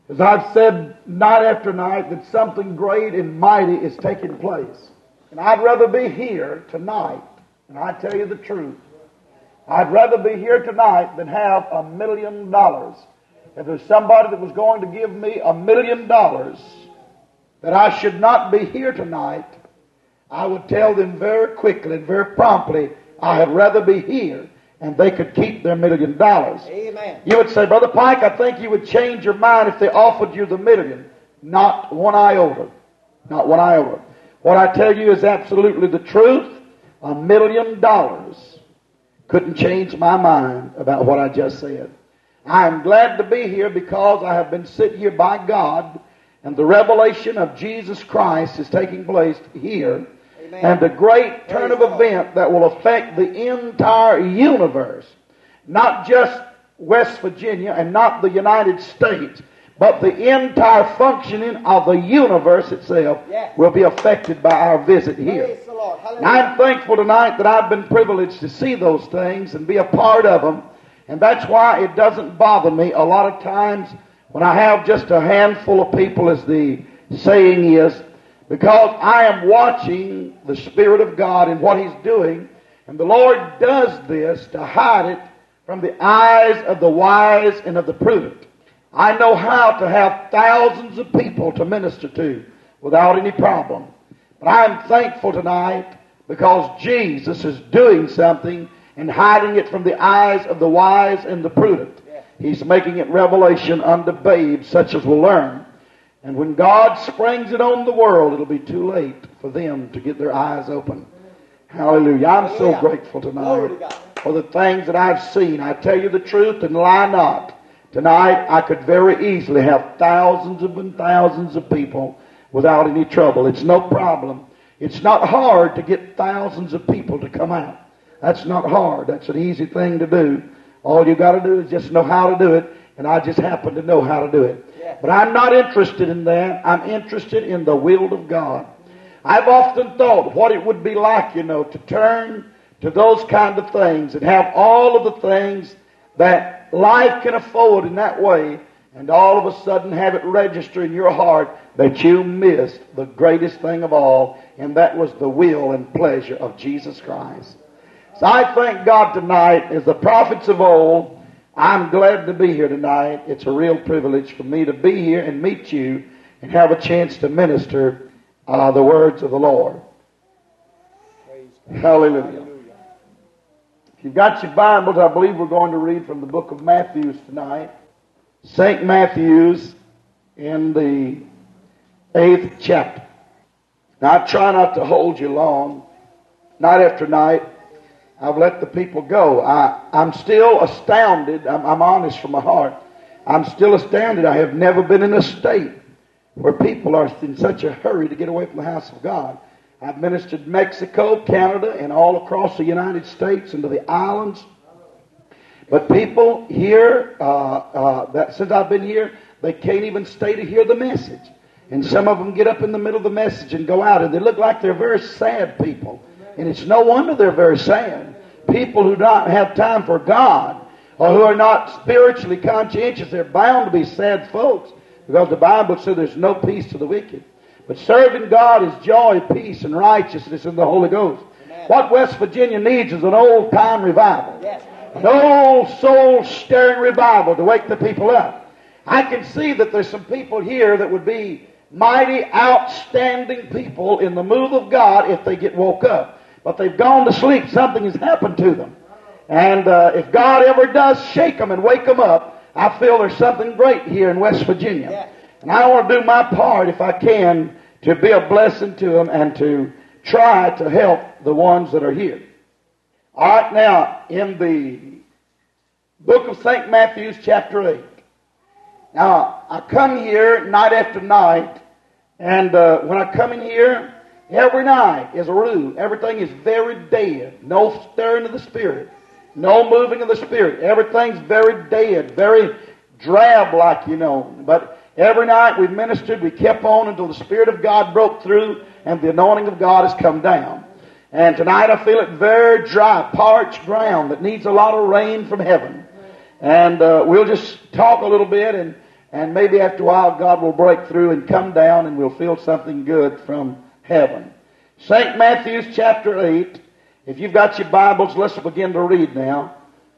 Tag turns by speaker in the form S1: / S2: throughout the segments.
S1: As I've said night after night, that something great and mighty is taking place. And I'd rather be here tonight, and I tell you the truth, I'd rather be here tonight than have $1 million. If there's somebody that was going to give me $1 million that I should not be here tonight, I would tell them very quickly and very promptly, I had rather be here, and they could keep their $1 million.
S2: Amen.
S1: You would say, Brother Pike, I think you would change your mind if they offered you the $1 million. Not one iota. Not one iota. What I tell you is absolutely the truth. $1 million couldn't change my mind about what I just said. I am glad to be here because I have been sitting here by God, and the revelation of Jesus Christ is taking place here.
S2: Amen.
S1: And a great turn of event that will affect the entire universe. Not just West Virginia and not the United States, but the entire functioning of the universe itself will be affected by our visit here.
S2: Praise the Lord.
S1: And I'm thankful tonight that I've been privileged to see those things and be a part of them. And that's why it doesn't bother me a lot of times when I have just a handful of people, as the saying is, because I am watching the Spirit of God and what He's doing. And the Lord does this to hide it from the eyes of the wise and of the prudent. I know how to have thousands of people to minister to without any problem. But I am thankful tonight because Jesus is doing something and hiding it from the eyes of the wise and the prudent. He's making it revelation unto babes such as will learn. And when God springs it on the world, it'll be too late for them to get their eyes open. Hallelujah. I'm so grateful tonight for the things that I've seen. I tell you the truth and lie not. Tonight, I could very easily have thousands and thousands of people without any trouble. It's no problem. It's not hard to get thousands of people to come out. That's not hard. That's an easy thing to do. All you got to do is just know how to do it, and I just happen to know how to do it. But I'm not interested in that. I'm interested in the will of God. I've often thought what it would be like, to turn to those kind of things and have all of the things that life can afford in that way, and all of a sudden have it register in your heart that you missed the greatest thing of all, and that was the will and pleasure of Jesus Christ. So I thank God tonight, as the prophets of old, I'm glad to be here tonight. It's a real privilege for me to be here and meet you and have a chance to minister the words of the Lord. Hallelujah. If you've got your Bibles, I believe we're going to read from the book of Matthew tonight. St. Matthew's in the 8th chapter. Now, I try not to hold you long. Night after night, I've let the people go. I'm still astounded. I'm honest from my heart. I'm still astounded. I have never been in a state where people are in such a hurry to get away from the house of God. I've ministered in Mexico, Canada, and all across the United States and to the islands. But people here, that since I've been here, they can't even stay to hear the message. And some of them get up in the middle of the message and go out, and they look like they're very sad people. And it's no wonder they're very sad. People who don't have time for God, or who are not spiritually conscientious, they're bound to be sad folks, because the Bible says there's no peace to the wicked. But serving God is joy, peace, and righteousness in the Holy Ghost. Amen. What West Virginia needs is an old-time revival. Yes. An old soul-stirring revival to wake the people up. I can see that there's some people here that would be mighty, outstanding people in the move of God if they get woke up. But they've gone to sleep. Something has happened to them. And if God ever does shake them and wake them up, I feel there's something great here in West Virginia. Yeah. And I want to do my part, if I can, to be a blessing to them and to try to help the ones that are here. All right, now, in the book of St. Matthew, chapter 8. Now, I come here night after night, and when I come in here, every night is a rule. Everything is very dead. No stirring of the Spirit. No moving of the Spirit. Everything's very dead. Very drab-like, But every night we ministered. We kept on until the Spirit of God broke through and the anointing of God has come down. And tonight I feel it very dry, parched ground that needs a lot of rain from heaven. And we'll just talk a little bit And maybe after a while God will break through and come down and we'll feel something good from heaven. St. Matthew's chapter 8. If you've got your Bibles, let's begin to read now.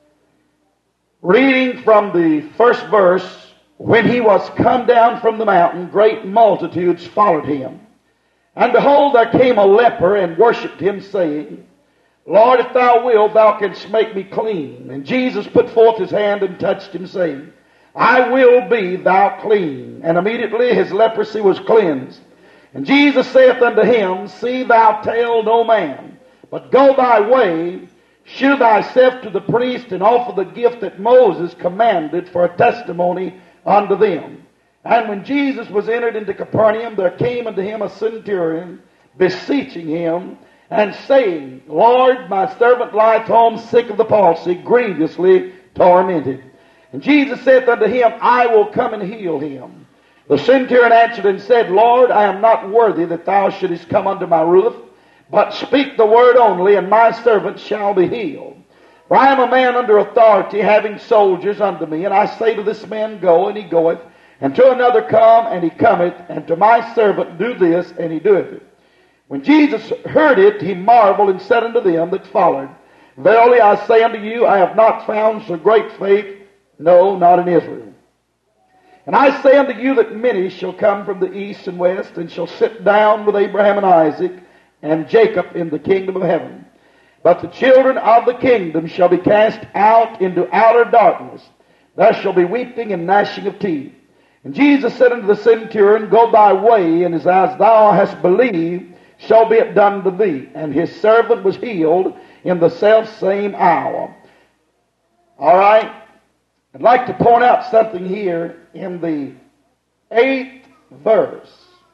S1: Reading from the first verse, when he was come down from the mountain, great multitudes followed him. And behold, there came a leper and worshipped him, saying, Lord, if thou wilt, thou canst make me clean. And Jesus put forth his hand and touched him, saying, I will be thou clean. And immediately his leprosy was cleansed. And Jesus saith unto him, See thou tell no man, but go thy way, shew thyself to the priest, and offer the gift that Moses commanded for a testimony unto them. And when Jesus was entered into Capernaum, there came unto him a centurion, beseeching him, and saying, Lord, my servant lieth home sick of the palsy, grievously tormented. And Jesus saith unto him, I will come and heal him. The centurion answered and said, Lord, I am not worthy that thou shouldest come under my roof, but speak the word only, and my servant shall be healed. For I am a man under authority, having soldiers under me, and I say to this man, Go, and he goeth, and to another, Come, and he cometh, and to my servant, Do this, and he doeth it. When Jesus heard it, he marveled, and said unto them that followed, Verily I say unto you, I have not found so great faith, no, not in Israel. And I say unto you that many shall come from the east and west, and shall sit down with Abraham and Isaac and Jacob in the kingdom of heaven. But the children of the kingdom shall be cast out into outer darkness. There shall be weeping and gnashing of teeth. And Jesus said unto the centurion, Go thy way, and as thou hast believed, shall be it done to thee. And his servant was healed in the selfsame hour. All right. I'd like to point out something here in the 8th verse.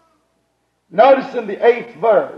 S1: Notice in the 8th verse,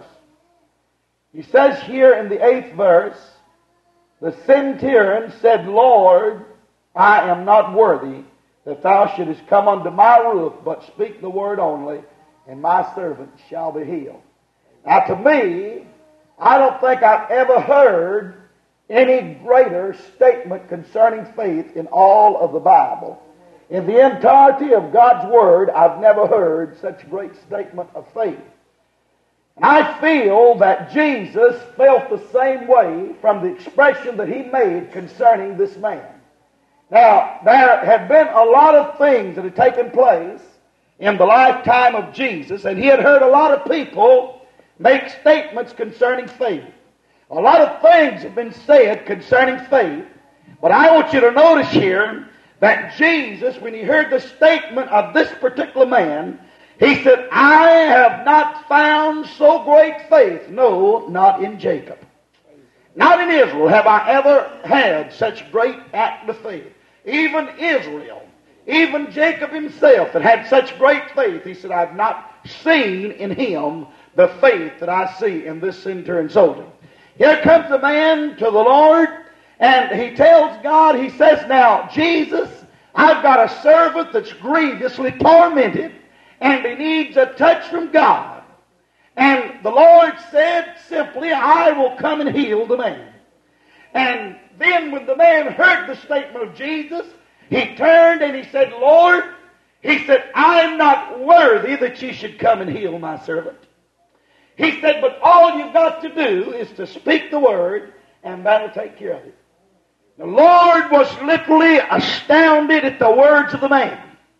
S1: he says here in the 8th verse, the centurion said, Lord, I am not worthy that thou shouldest come under my roof, but speak the word only, and my servant shall be healed. Now to me, I don't think I've ever heard any greater statement concerning faith in all of the Bible. In the entirety of God's Word, I've never heard such a great statement of faith. And I feel that Jesus felt the same way from the expression that he made concerning this man. Now, there had been a lot of things that had taken place in the lifetime of Jesus, and he had heard a lot of people make statements concerning faith. A lot of things have been said concerning faith, but I want you to notice here that Jesus, when he heard the statement of this particular man, he said, I have not found so great faith, no, not in Jacob. Not in Israel have I ever had such great act of faith. Even Israel, even Jacob himself that had such great faith, he said, I've not seen in him the faith that I see in this centurion soldier. Here comes a man to the Lord, and he tells God, he says, now, Jesus, I've got a servant that's grievously tormented, and he needs a touch from God. And the Lord said simply, I will come and heal the man. And then when the man heard the statement of Jesus, he turned and he said, Lord, he said, I'm not worthy that you should come and heal my servant. He said, but all you've got to do is to speak the word, and that'll take care of it. The Lord was literally astounded at the words of the man.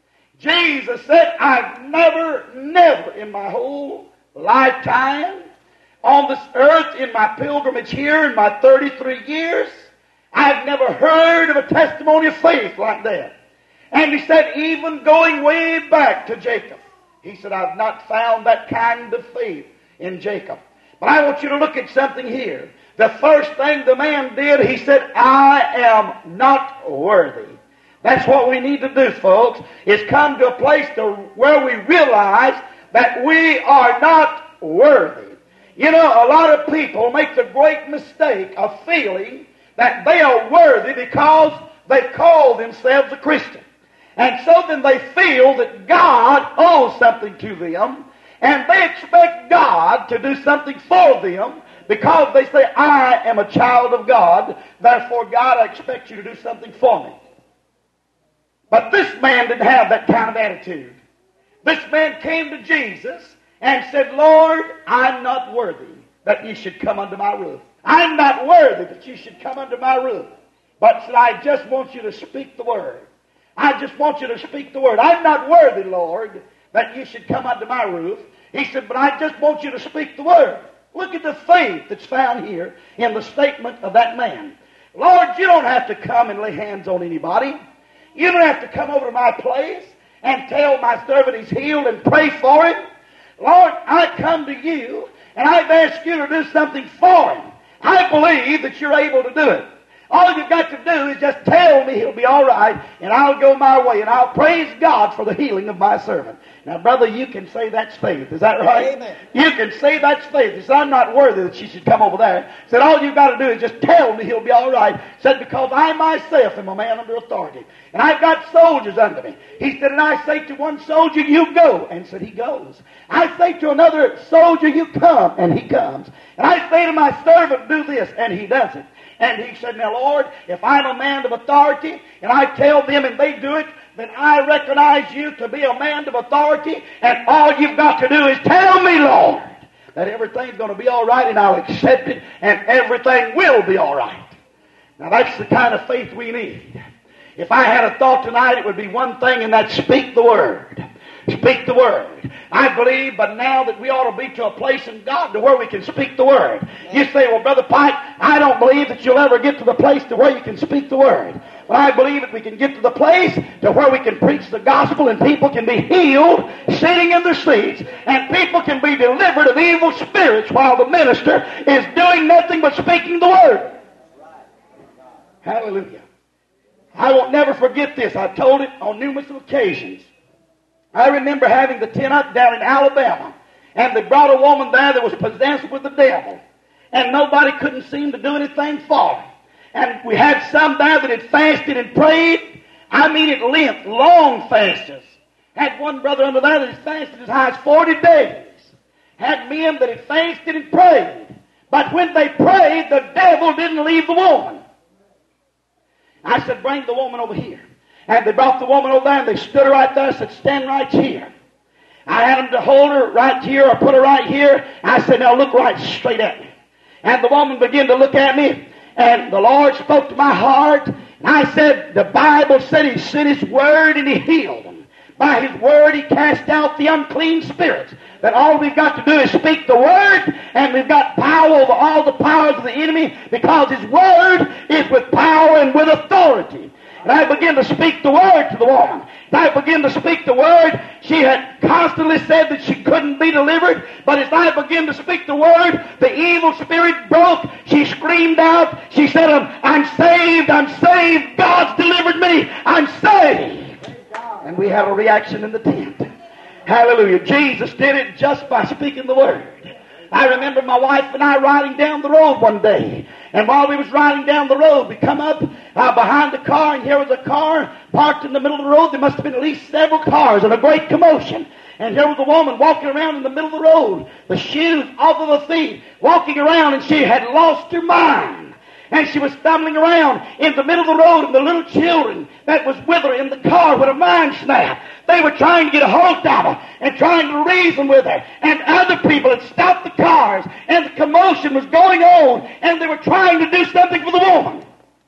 S1: Jesus said, I've never in my whole lifetime on this earth, in my pilgrimage here, in my 33 years, I've never heard of a testimony of faith like that. And he said, even going way back to Jacob, he said, I've not found that kind of faith in Jacob. But I want you to look at something here. The first thing the man did, he said, I am not worthy. That's what we need to do, folks, is come to a place where we realize that we are not worthy. You know, a lot of people make the great mistake of feeling that they are worthy because they call themselves a Christian. And so then they feel that God owes something to them, and they expect God to do something for them because they say, I am a child of God, therefore God, I expect you to do something for me. But this man didn't have that kind of attitude. This man came to Jesus and said, Lord, I'm not worthy that you should come under my roof. I'm not worthy that you should come under my roof. But said, I just want you to speak the word. I just want you to speak the word. I'm not worthy, Lord, that you should come under my roof. He said, but I just want you to speak the word. Look at the faith that's found here in the statement of that man. Lord, you don't have to come and lay hands on anybody. You don't have to come over to my place and tell my servant he's healed and pray for him. Lord, I come to you and I've asked you to do something for him. I believe that you're able to do it. All you've got to do is just tell me he'll be all right, and I'll go my way, and I'll praise God for the healing of my servant. Now, brother, you can say that's faith. Is that right?
S2: Amen.
S1: You can say that's faith. He said, I'm not worthy that she should come over there. He said, all you've got to do is just tell me he'll be all right. He said, because I myself am a man under authority, and I've got soldiers under me. He said, and I say to one soldier, you go. And said, he goes. I say to another soldier, you come. And he comes. And I say to my servant, do this. And he does it. And he said, now, Lord, if I'm a man of authority, and I tell them and they do it, then I recognize you to be a man of authority, and all you've got to do is tell me, Lord, that everything's going to be all right, and I'll accept it, and everything will be all right. Now, that's the kind of faith we need. If I had a thought tonight, it would be one thing, and that's speak the word. Speak the word. I believe, but now that we ought to be to a place in God to where we can speak the word. You say, well, Brother Pike, I don't believe that you'll ever get to the place to where you can speak the word. But I believe that we can get to the place to where we can preach the gospel and people can be healed sitting in their seats, and people can be delivered of evil spirits while the minister is doing nothing but speaking the word. Hallelujah. I won't never forget this. I've told it on numerous occasions. I remember having the tent up down in Alabama, and they brought a woman there that was possessed with the devil, and nobody couldn't seem to do anything for her. And we had some there that had fasted and prayed. I mean, at length, long fasts. Had one brother under there that had fasted as high as 40 days. Had men that had fasted and prayed. But when they prayed, the devil didn't leave the woman. I said, bring the woman over here. And they brought the woman over there, and they stood her right there and said, stand right here. I had them to hold her right here or put her right here. I said, now look right straight at me. And the woman began to look at me, and the Lord spoke to my heart. And I said, the Bible said He sent His word and He healed them. By His word He cast out the unclean spirits. That all we've got to do is speak the word, and we've got power over all the powers of the enemy, because His word is with power and with authority. And I began to speak the word to the woman. As I began to speak the word, she had constantly said that she couldn't be delivered. But as I began to speak the word, the evil spirit broke. She screamed out. She said, I'm saved, I'm saved. God's delivered me. I'm saved. And we had a reaction in the tent. Hallelujah. Jesus did it just by speaking the word. I remember my wife and I riding down the road one day. And while we was riding down the road, we come up behind the car, and here was a car parked in the middle of the road. There must have been at least several cars and a great commotion. And here was a woman walking around in the middle of the road, the shoes off of her feet, walking around, and she had lost her mind. And she was stumbling around in the middle of the road, and the little children that was with her in the car with a mind snap. They were trying to get a hold of her and trying to reason with her. And other people had stopped the cars, and the commotion was going on, and they were trying to do something for the woman.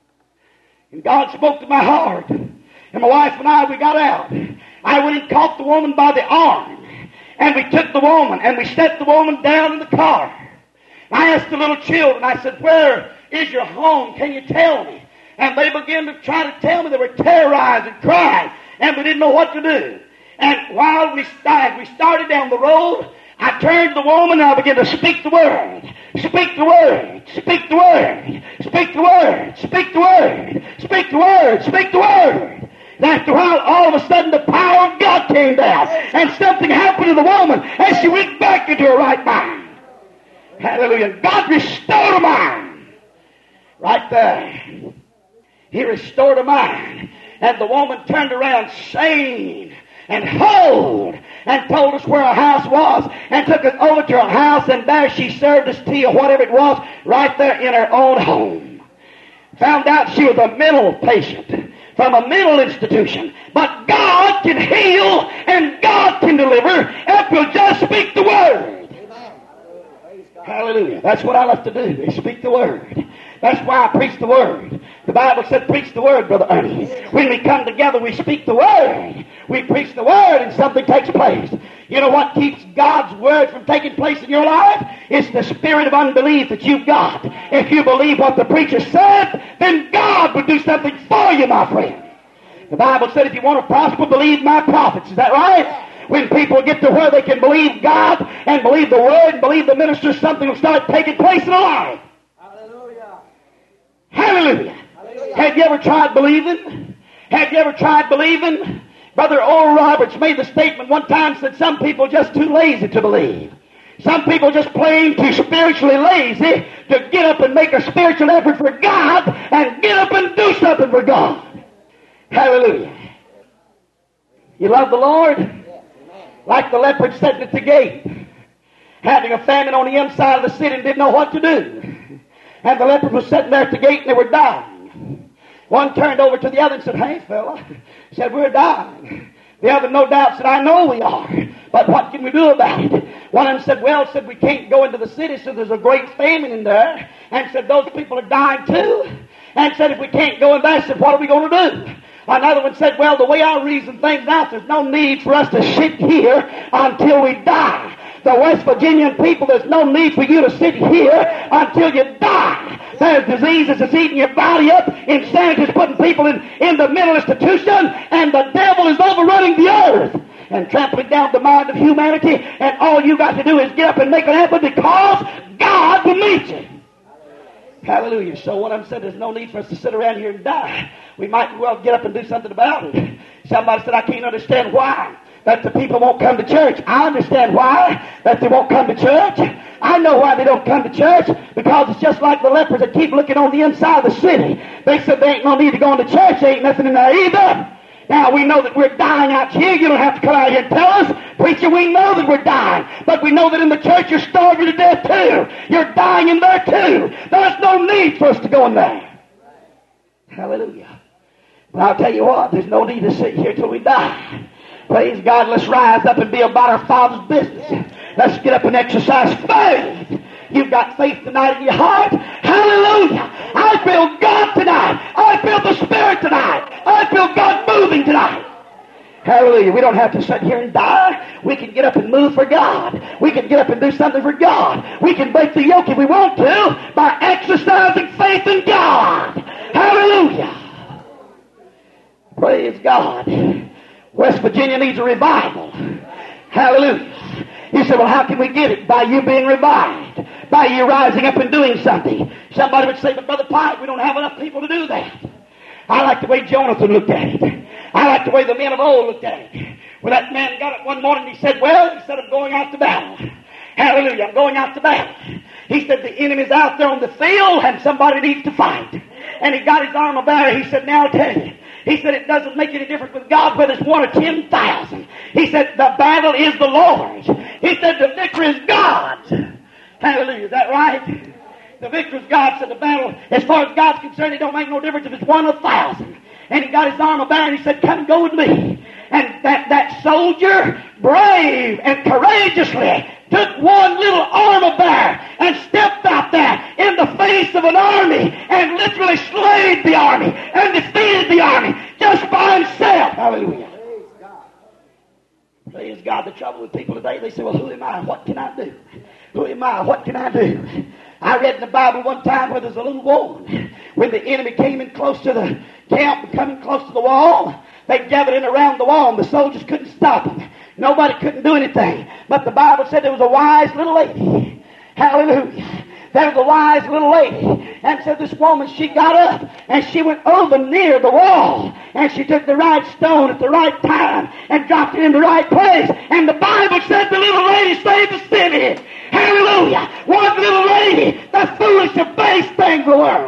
S1: And God spoke to my heart. And my wife and I, we got out. I went and caught the woman by the arm. And we took the woman, and we set the woman down in the car. I asked the little children, I said, where is your home? Can you tell me? And they began to try to tell me. They were terrorized and crying, and they didn't know what to do. And while we started down the road, I turned to the woman and I began to speak the word. Speak the word. Speak the word. Speak the word. Speak the word. Speak the word. Speak the word. And after a while, all of a sudden, the power of God came down, and something happened to the woman, and she went back into her right mind. Hallelujah. God restored her mind. Right there. He restored her mind. And the woman turned around sane and whole, and told us where her house was, and took us over to her house, and there she served us tea or whatever it was, right there in her own home. Found out she was a mental patient. from a mental institution. But God can heal and God can deliver if we'll just speak the Word. Hallelujah. That's what I love to do, is speak the Word. That's why I preach the Word. The Bible said, preach the Word, Brother Ernie. When we come together, we speak the Word. We preach the Word and something takes place. You know what keeps God's Word from taking place in your life? It's the spirit of unbelief that you've got. If you believe what the preacher said, then God would do something for you, my friend. The Bible said, if you want to prosper, believe my prophets. Is that right? When people get to where they can believe God and believe the Word and believe the minister, something will start taking place in their life. Hallelujah. Hallelujah. Hallelujah. Have you ever tried believing? Have you ever tried believing? Brother Oral Roberts made the statement one time, said some people are just too lazy to believe. Some people are just plain too spiritually lazy to get up and make a spiritual effort for God and get up and do something for God. Hallelujah. You love the Lord? Like the leopard sitting at the gate, having a famine on the inside of the city and didn't know what to do. And the leopard was sitting there at the gate and they were dying. One turned over to the other and said, hey, fella, said, we're dying. The other, no doubt, said, I know we are, but what can we do about it? One of them said, well, said, we can't go into the city, so there's a great famine in there. And said, those people are dying too. And said, if we can't go in there, said, what are we going to do? Another one said, well, the way I reason things out, there's no need for us to sit here until we die. The West Virginian people, there's no need for you to sit here until you die. There's diseases that's eating your body up. Insanity is putting people in the mental institution, and the devil is overrunning the earth and trampling down the mind of humanity, and all you got to do is get up and make it happen because God will meet you. Hallelujah. So one of them said, there's no need for us to sit around here and die. We might well get up and do something about it. Somebody said, I can't understand why that the people won't come to church. I understand why that they won't come to church. I know why they don't come to church, because it's just like the lepers that keep looking on the inside of the city. They said there ain't no need to go into church. There ain't nothing in there either. Now, we know that we're dying out here. You don't have to come out here and tell us. Preacher, we know that we're dying. But we know that in the church you're starving to death too. You're dying in there too. There's no need for us to go in there. Hallelujah. But I'll tell you what, there's no need to sit here till we die. Praise God, let's rise up and be about our Father's business. Let's get up and exercise faith. You've got faith tonight in your heart. Hallelujah. I feel God tonight. I feel the Spirit tonight. I feel God moving tonight. Hallelujah. We don't have to sit here and die. We can get up and move for God. We can get up and do something for God. We can break the yoke if we want to by exercising faith in God. Hallelujah. Praise God. West Virginia needs a revival. Hallelujah. You say, well, how can we get it? By you being revived. By you rising up and doing something. Somebody would say, but Brother Pike, we don't have enough people to do that. I like the way Jonathan looked at it. I like the way the men of old looked at it. When that man got up one morning, he said, well, instead of going out to battle, hallelujah, I'm going out to battle. He said, the enemy's out there on the field and somebody needs to fight. And he got his arm about it. He said, now I'll tell you. He said, it doesn't make any difference with God whether it's 1 or 10,000. He said, the battle is the Lord's. He said, the victory is God's. Hallelujah. Is that right? The victory is God's. Said the battle, as far as God's concerned, it don't make no difference if it's 1 or 1,000. And he got his arm about it and he said, come go with me. And that soldier, brave and courageously, took one little armor bearer and stepped out there in the face of an army and literally slayed the army and defeated the army just by himself. Hallelujah. Praise God. Praise God. The trouble with people today, they say, well, who am I? What can I do? Who am I? What can I do? I read in the Bible one time where there's a little woman. When the enemy came in close to the camp and coming close to the wall, they gathered in around the wall and the soldiers couldn't stop them. Nobody couldn't do anything. But the Bible said there was a wise little lady. Hallelujah. There was a wise little lady. And so this woman, she got up and she went over near the wall. And she took the right stone at the right time and dropped it in the right place. And the Bible said the little lady saved the city. Hallelujah. One little lady, the foolish and base things of the world.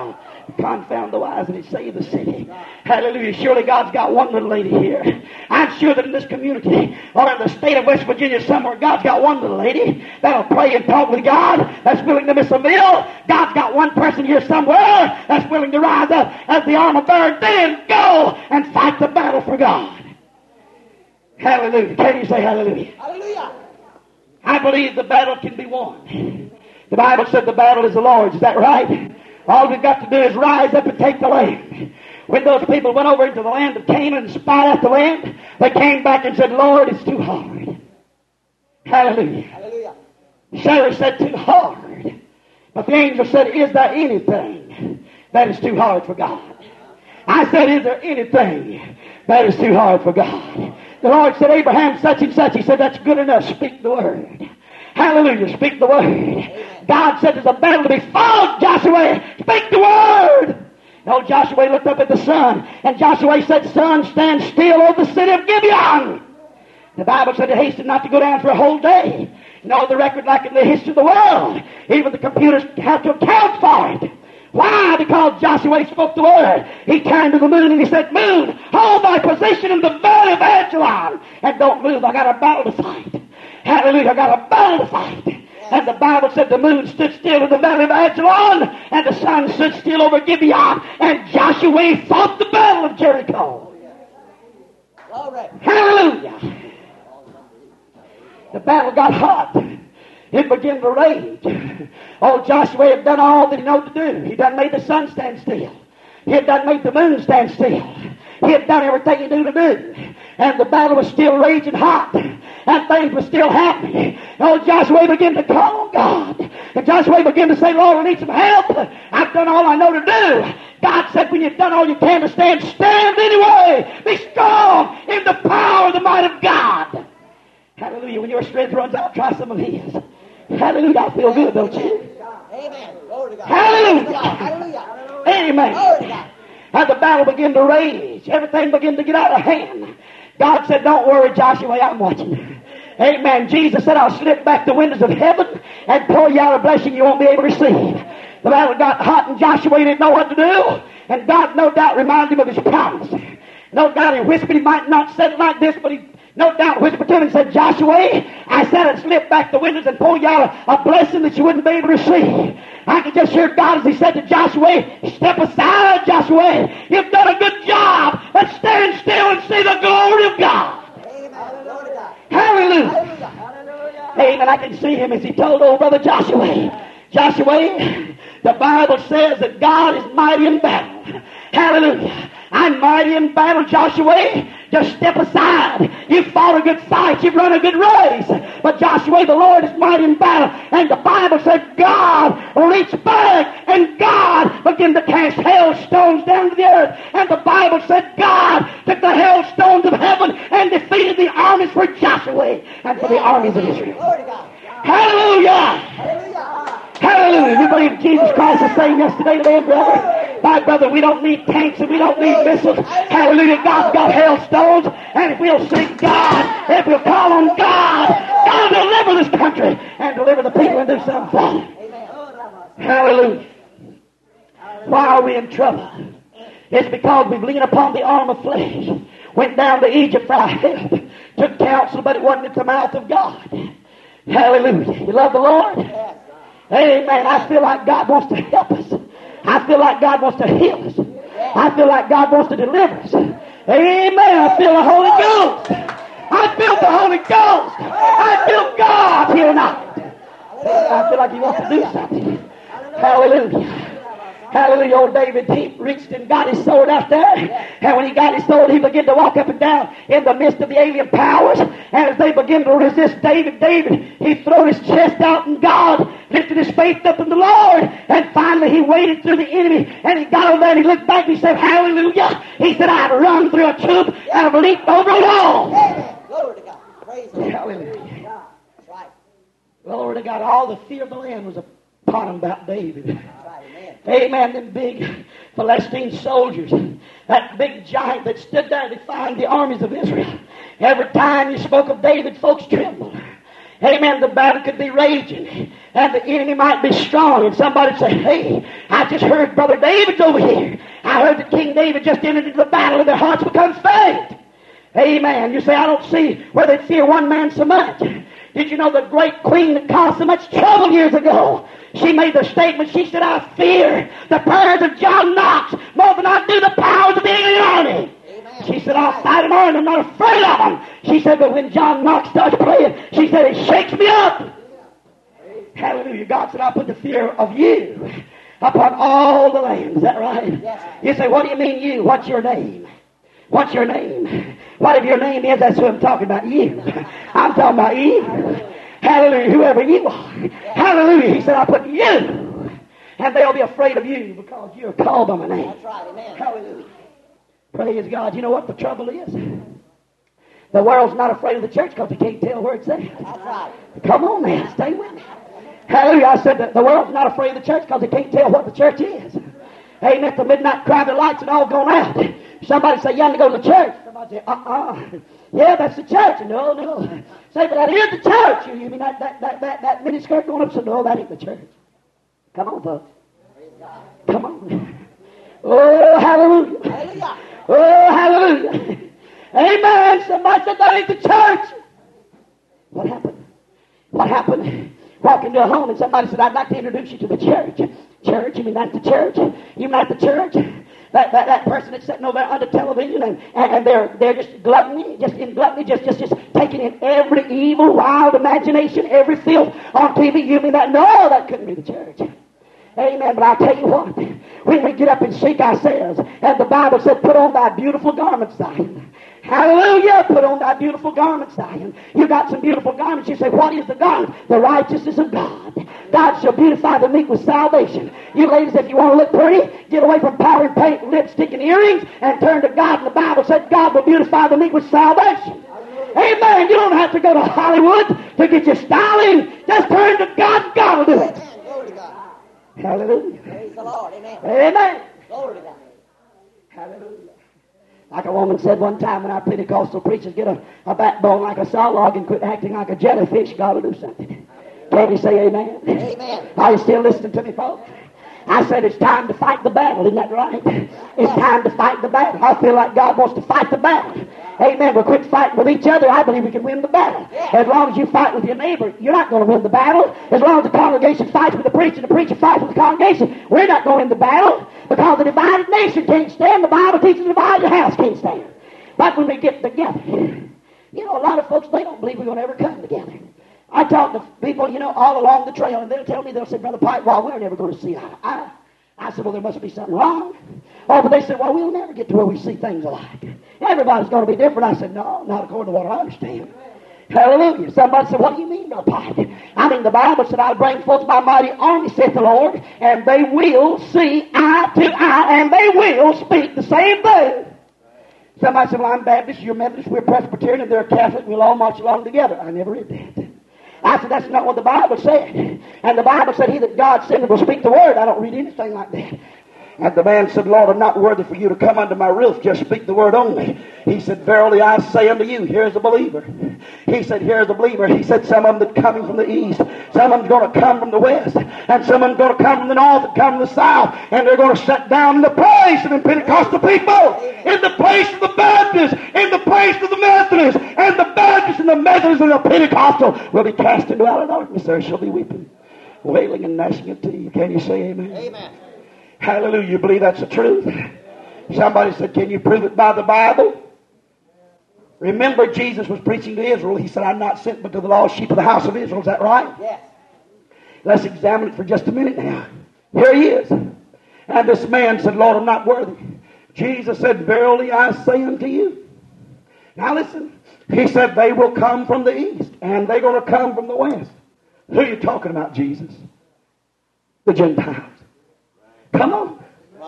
S2: confound the wise and he saved the city. Hallelujah. Surely God's got one little lady here. I'm sure that in this community or in the state of West Virginia somewhere, God's got one little lady that'll pray and talk with God, that's willing to miss a meal. God's got one person here somewhere that's willing to rise up as the armor bearer, then go and fight the battle for God. Hallelujah. Can you say hallelujah?
S3: Hallelujah.
S2: I believe the battle can be won. The Bible said the battle is the Lord's. Is that right? All we've got to do is rise up and take the land. When those people went over into the land of Canaan and spied out the land, they came back and said, Lord, it's too hard. Hallelujah.
S3: Hallelujah.
S2: Sarah said, too hard. But the angel said, is there anything that is too hard for God? I said, is there anything that is too hard for God? The Lord said, Abraham, such and such. He said, that's good enough. Speak the word. Hallelujah. Speak the word.
S3: Amen.
S2: God said there's a battle to be fought, Joshua. Speak the word. And old Joshua looked up at the sun, and Joshua said, sun, stand still over the city of Gibeon. The Bible said it hastened not to go down for a whole day. No, the record like in the history of the world. Even the computers have to account for it. Why? Because Joshua spoke the word. He turned to the moon and he said, moon, hold thy position in the valley of Ajalon. And don't move. I got a battle to fight. Hallelujah. I got a battle to fight. And the Bible said the moon stood still in the valley of Ajalon, and the sun stood still over Gibeon, and Joshua fought the battle of Jericho.
S3: All right.
S2: Hallelujah. The battle got hot. It began to rage. Oh, Joshua had done all that he knew to do. He done made the sun stand still. He had done made the moon stand still. He had done everything he knew to do. And the battle was still raging hot. And things were still happening. Oh, Joshua began to call on God. And Joshua began to say, Lord, I need some help. I've done all I know to do. God said, when you've done all you can to stand, stand anyway. Be strong in the power of the might of God. Hallelujah. When your strength runs out, try some of his. Hallelujah. I feel good, don't you?
S3: Amen. Glory to God.
S2: Hallelujah.
S3: Hallelujah.
S2: Amen.
S3: Glory to God.
S2: And the battle began to rage. Everything began to get out of hand. God said, don't worry, Joshua, I'm watching. Amen. Jesus said, I'll slip back the windows of heaven and pour you out a blessing you won't be able to receive. The battle got hot and Joshua didn't know what to do. And God no doubt reminded him of his promise. No doubt he whispered, he might not said it like this, but he no doubt whispered to him and said, Joshua, I said I'd slip back the windows and pour you out a blessing that you wouldn't be able to receive. I could just hear God as he said to Joshua, step aside, Joshua. You've done a good job. Let's stand still and see the glory of God.
S3: Amen. Hallelujah.
S2: Hallelujah.
S3: Hallelujah.
S2: Amen. I can see him as he told old brother Joshua. Joshua, the Bible says that God is mighty in battle. Hallelujah. I'm mighty in battle, Joshua. Just step aside. You've fought a good fight. You've run a good race. But Joshua, the Lord is mighty in battle. And the Bible said God reached back and God began to cast hailstones down to the earth. And the Bible said God took the hailstones of heaven and defeated the armies for Joshua and for the armies of Israel.
S3: Glory to God.
S2: Hallelujah.
S3: Hallelujah.
S2: Hallelujah. You believe Jesus Christ is the same yesterday, today, and forever? My brother, we don't need tanks and we don't need missiles. Hallelujah. God's got hailstones. And if we'll seek God, if we'll call on God, God will deliver this country and deliver the people and do something for them. Hallelujah. Why are we in trouble? It's because we've leaned upon the arm of flesh. Went down to Egypt for our help. Took counsel, but it wasn't at the mouth of God. Hallelujah. You love the Lord? Amen. I feel like God wants to help us. I feel like God wants to heal us. I feel like God wants to deliver us. Amen. I feel the Holy Ghost. I feel the Holy Ghost. I feel God here tonight. I feel like He wants to do something. Hallelujah. Hallelujah. Old David, he reached and got his sword out there. And when he got his sword, he began to walk up and down in the midst of the alien powers. And as they began to resist David, he threw his chest out in God, lifted his faith up in the Lord. And finally he waded through the enemy. And he got over there and he looked back and he said, hallelujah. He said, I've run through a troop and I've leaped over a wall.
S3: Amen. Glory to God. Praise God.
S2: Hallelujah.
S3: That's right.
S2: Glory to God. All the fear of the land was upon him about David.
S3: That's right. Amen.
S2: Amen. Them big Philistine soldiers. That big giant that stood there defying the armies of Israel. Every time you spoke of David, folks trembled. Amen. The battle could be raging. And the enemy might be strong, and somebody say, hey, I just heard Brother David's over here. I heard that King David just entered into the battle and their hearts become faint. Amen. You say, I don't see where they fear one man so much. Did you know the great queen that caused so much trouble years ago? She made the statement, she said, I fear the prayers of John Knox more than I do the powers of the Indian army.
S3: Amen.
S2: She said, I'll fight an army, I'm not afraid of them. She said, but when John Knox starts praying, she said, it shakes me up. Hallelujah. God said, I'll put the fear of you upon all the land. Is that right?
S3: Yes.
S2: You say, what do you mean you? What's your name? What's your name? Whatever your name is, that's who I'm talking about. You. I'm talking about you. Hallelujah. Whoever you are. Hallelujah. He said, I'll put you. And they'll be afraid of you because you're called by my name.
S3: That's right. Amen.
S2: Hallelujah. Praise God. You know what the trouble is? The world's not afraid of the church because they can't tell where it's at.
S3: That's right.
S2: Come on now, stay with me. Hallelujah. I said that the world's not afraid of the church because they can't tell what the church is. Amen. The midnight cry, the lights and all gone out. Somebody say, you have to go to the church. Somebody say, yeah, that's the church. No. Say, but that is the church. You mean that miniskirt going up? So no, that ain't the church. Come on, folks. Come on. Oh, hallelujah.
S3: Hallelujah.
S2: Oh, hallelujah. Amen. Somebody said that ain't the church. What happened? What happened? Walk into a home and somebody said, I'd like to introduce you to the church. Church? You mean that's the church? You mean that's the church? That person that's sitting over there under television and they're just gluttony, just in gluttony, just taking in every evil, wild imagination, every filth on TV. You mean that? No, that couldn't be the church. Amen. But I'll tell you what, when we get up and shake ourselves, and the Bible said, put on thy beautiful garments, Zion. Hallelujah. Put on thy beautiful garments, Zion. You got some beautiful garments. You say, what is the garment? The righteousness of God. God shall beautify the meek with salvation. You ladies, if you want to look pretty, get away from powder and paint, lipstick and earrings, and turn to God. And the Bible said God will beautify the meek with salvation. Amen. You don't have to go to Hollywood to get your styling. Just turn to God. God will do it.
S3: Amen. Glory to God.
S2: Hallelujah.
S3: Praise the Lord. Amen.
S2: Amen.
S3: Glory to God.
S2: Hallelujah. Like a woman said one time, when our Pentecostal preachers get a backbone like a saw log and quit acting like a jellyfish, God will do something. Can you say amen?
S3: Amen.
S2: Are you still listening to me, folks? I said it's time to fight the battle. Isn't that right? It's time to fight the battle. I feel like God wants to fight the battle. Amen. We'll quit fighting with each other. I believe we can win the battle. As long as you fight with your neighbor, you're not going to win the battle. As long as the congregation fights with the preacher fights with the congregation, we're not going to win the battle. Because the divided nation can't stand. The Bible teaches the divided house can't stand. But when we get together, you know, a lot of folks, they don't believe we're going to ever come together. I talk to people, you know, all along the trail, and they'll tell me, they'll say, Brother Pike, well, we're never going to see eye to eye. I said, well, there must be something wrong. Oh, but they said, well, we'll never get to where we see things alike. Everybody's going to be different. I said, no, not according to what I understand. Hallelujah. Somebody said, what do you mean, Brother Pike? I mean, the Bible said, I'll bring forth my mighty army, saith the Lord, and they will see eye to eye, and they will speak the same thing. Somebody said, well, I'm Baptist, you're Methodist, we're Presbyterian, and they're Catholic, we'll all march along together. I never read that. I said, that's not what the Bible said. And the Bible said, he that God sent will speak the word. I don't read anything like that. And the man said, Lord, I'm not worthy for you to come under my roof. Just speak the word only. He said, verily I say unto you, here's a believer. He said, here's a believer. He said, some of them that coming from the east, some of them going to come from the west, and some of them going to come from the north and come from the south, and they're going to sit down in the place of the Pentecostal people, in the place of the Baptists, in the place of the Methodists, and the Baptists and the Methodists and the Pentecostal will be cast into outer darkness. There shall be weeping, wailing, and gnashing of teeth. Can you say amen?
S3: Amen.
S2: Hallelujah. You believe that's the truth? Somebody said, can you prove it by the Bible? Remember, Jesus was preaching to Israel. He said, I'm not sent but to the lost sheep of the house of Israel. Is that right?
S3: Yes.
S2: Let's examine it for just a minute now. Here he is. And this man said, Lord, I'm not worthy. Jesus said, verily I say unto you. Now listen. He said, they will come from the east, and they're going to come from the west. Who are you talking about, Jesus? The Gentiles. Come on.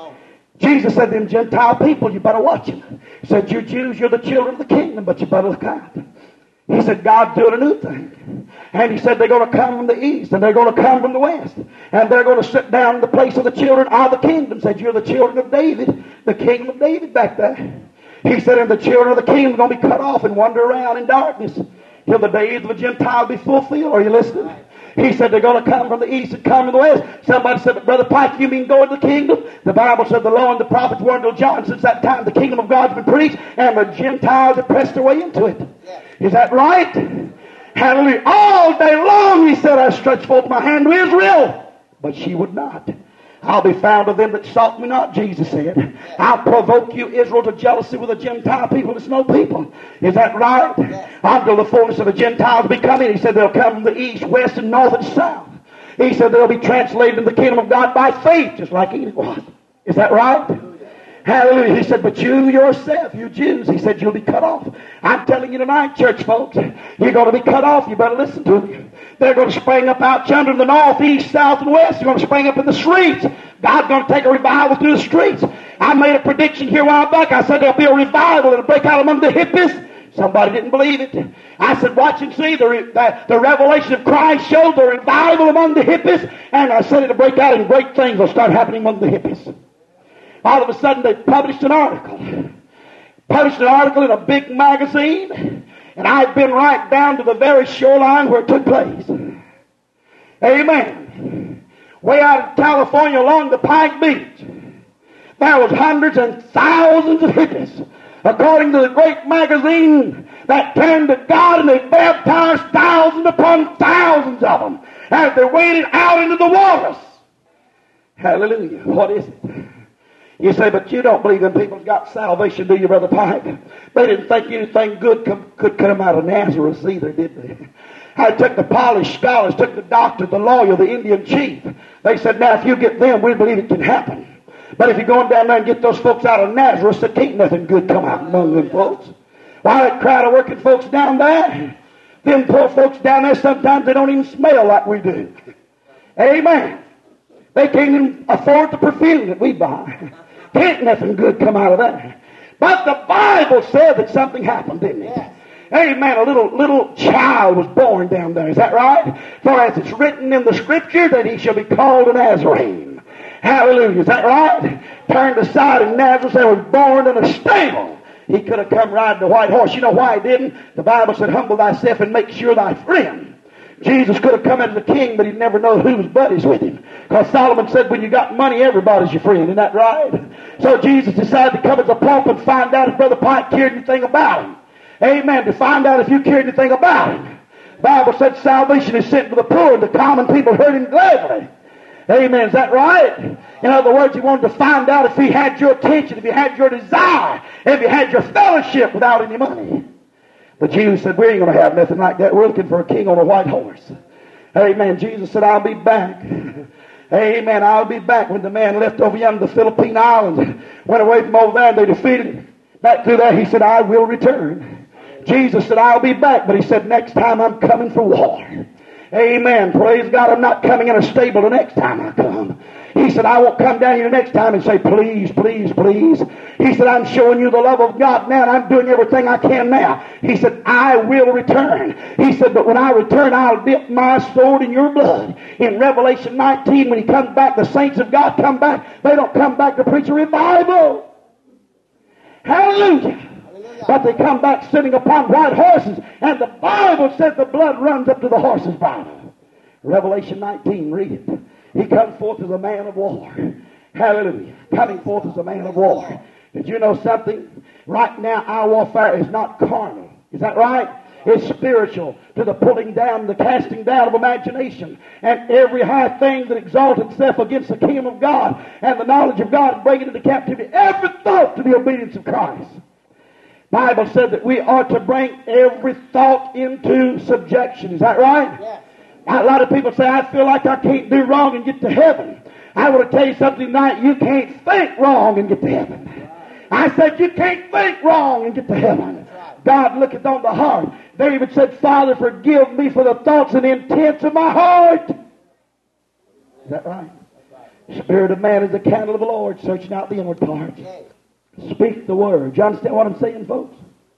S2: Jesus said, them Gentile people, you better watch them. He said, you Jews, you're the children of the kingdom, but you better look out. He said, God's doing a new thing. And he said, they're going to come from the east, and they're going to come from the west. And they're going to sit down in the place of the children of the kingdom. He said, you're the children of David, the kingdom of David back there. He said, and the children of the kingdom are going to be cut off and wander around in darkness till the days of the Gentile be fulfilled. Are you listening? He said they're going to come from the east and come from the west. Somebody said, but Brother Pike, you mean go into the kingdom? The Bible said the law and the prophets were until John. Since that time, the kingdom of God's been preached, and the Gentiles have pressed their way into it. Is that right? Hallelujah. All day long, he said, I stretched forth my hand to Israel, but she would not. I'll be found of them that sought me not, Jesus said. I'll provoke you, Israel, to jealousy with the Gentile people. It's no people. Is that right? Until the fullness of the Gentiles be coming. He said they'll come from the east, west, and north and south. He said they'll be translated in the kingdom of God by faith, just like Enoch was. Is that right? Hallelujah. He said, but you yourself, you Jews, he said, you'll be cut off. I'm telling you tonight, church folks, you're going to be cut off. You better listen to me. They're going to spring up out yonder in the north, east, south, and west. They're going to spring up in the streets. God's going to take a revival through the streets. I made a prediction here a while back. I said there'll be a revival that'll break out among the hippies. Somebody didn't believe it. I said, watch and see. The revelation of Christ showed the revival among the hippies. And I said it'll break out and great things will start happening among the hippies. All of a sudden, they published an article. Published an article in a big magazine. And I've been right down to the very shoreline where it took place. Amen. Way out in California along the Pike Beach. There was hundreds and thousands of hippies. According to the great magazine that turned to God, and they baptized thousands upon thousands of them as they waded out into the waters. Hallelujah. What is it? You say, but you don't believe them people's got salvation, do you, Brother Pike? They didn't think anything good could come out of Nazareth either, did they? I took the polished scholars, took the doctor, the lawyer, the Indian chief. They said, now if you get them, we believe it can happen. But if you're going down there and get those folks out of Nazareth, there can't nothing good come out among them folks. Why, that crowd of working folks down there, them poor folks down there, sometimes they don't even smell like we do. Amen. They can't even afford the perfume that we buy. Can't nothing good come out of that. But the Bible said that something happened, didn't it? Amen. A little child was born down there. Is that right? For as it's written in the Scripture that he shall be called a Nazarene. Hallelujah. Is that right? Turned aside in Nazareth and was born in a stable. He could have come riding a white horse. You know why he didn't? The Bible said, humble thyself and make sure thy friend. Jesus could have come as a king, but he'd never know who was buddies with him. Because Solomon said, when you got money, everybody's your friend. Isn't that right? So Jesus decided to come as a pope and find out if Brother Pike cared anything about him. Amen. To find out if you cared anything about him. The Bible said salvation is sent to the poor, and the common people heard him gladly. Amen. Is that right? In other words, he wanted to find out if he had your attention, if he had your desire, if he had your fellowship without any money. The Jews said, we ain't going to have nothing like that. We're looking for a king on a white horse. Amen. Jesus said, I'll be back. Amen. I'll be back. When the man left over yonder the Philippine Islands, went away from over there and they defeated him. Back through there, he said, I will return. Jesus said, I'll be back. But he said, next time I'm coming for war. Amen. Praise God. I'm not coming in a stable the next time I come. He said, I won't come down here next time and say, please, please, please. He said, I'm showing you the love of God now, and I'm doing everything I can now. He said, I will return. He said, but when I return, I'll dip my sword in your blood. In Revelation 19, when he comes back, the saints of God come back. They don't come back to preach a revival. Hallelujah. But they come back sitting upon white horses, and the Bible says the blood runs up to the horses' bottom. Revelation 19, read it. He comes forth as a man of war. Hallelujah. Coming forth as a man of war. Did you know something? Right now, our warfare is not carnal. Is that right? It's spiritual, to the pulling down, the casting down of imagination, and every high thing that exalts itself against the kingdom of God and the knowledge of God, and bringing into captivity every thought to the obedience of Christ. Bible said that we are to bring every thought into subjection. Is that right? Yes. A lot of people say, I feel like I can't do wrong and get to heaven. I want to tell you something tonight. You can't think wrong and get to heaven. I said you can't think wrong and get to heaven. God looketh on the heart. David said, Father, forgive me for the thoughts and intents of my heart. Is that right? Spirit of man is the candle of the Lord, searching out the inward parts. Speak the word. You understand what I'm saying, folks?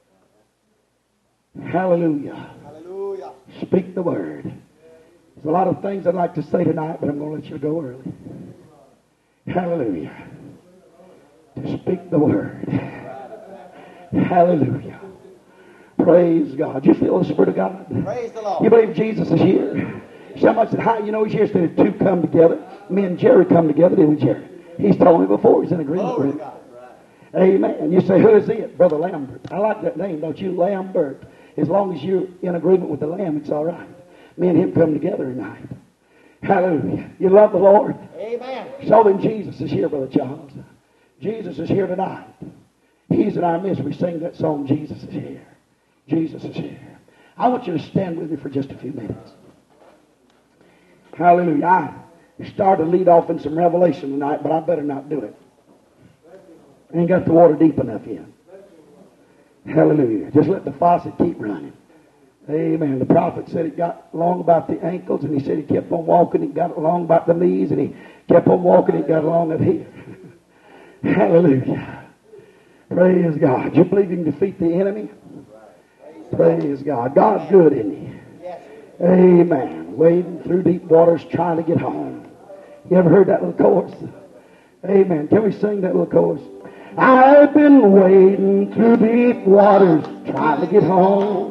S2: Hallelujah.
S3: Hallelujah.
S2: Speak the word. There's a lot of things I'd like to say tonight, but I'm going to let you go early. Hallelujah. To speak the word. Hallelujah. Praise God. You feel the Spirit of God?
S3: Praise the Lord.
S2: You believe Jesus is here? Somebody said, how you know he's here? Said, two come together. Me and Jerry come together, didn't we, Jerry? He's told me before. He's in agreement with me. Amen. You say, who is it? Brother Lambert. I like that name, don't you? Lambert. As long as you're in agreement with the Lamb, it's all right. Me and him come together tonight. Hallelujah. You love the Lord?
S3: Amen.
S2: So then Jesus is here, Brother Charles. Jesus is here tonight. He's in our midst. We sing that song, Jesus is here. Jesus is here. I want you to stand with me for just a few minutes. Hallelujah. I started to lead off in some revelation tonight, but I better not do it. I ain't got the water deep enough yet. Hallelujah. Just let the faucet keep running. Amen. The prophet said it got along about the ankles, and he said he kept on walking. It got along about the knees, and he kept on walking. It got along at here. Hallelujah. Praise God. You believe you can defeat the enemy? Praise God. God's good, isn't he? Amen. Wading through deep waters trying to get home. You ever heard that little chorus? Amen. Can we sing that little chorus? I've been wading through deep waters trying to get home.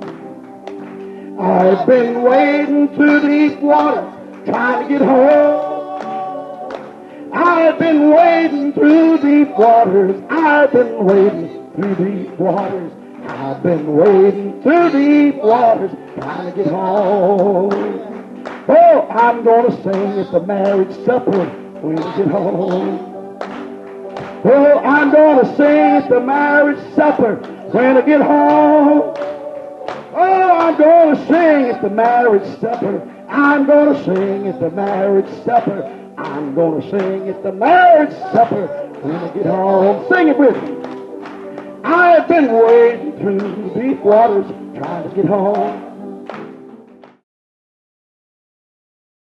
S2: I've been wading through deep waters trying to get home. I've been wading through deep waters. I've been wading through deep waters. I've been wading through deep waters trying to get home. Oh, I'm going to sing at the marriage supper when we get home. Oh, I'm going to sing at the marriage supper when I get home. Oh, I'm going to sing at the marriage supper. I'm going to sing at the marriage supper. I'm going to sing at the marriage supper when I get home. Sing it with me. I've been wading through deep waters trying to get home.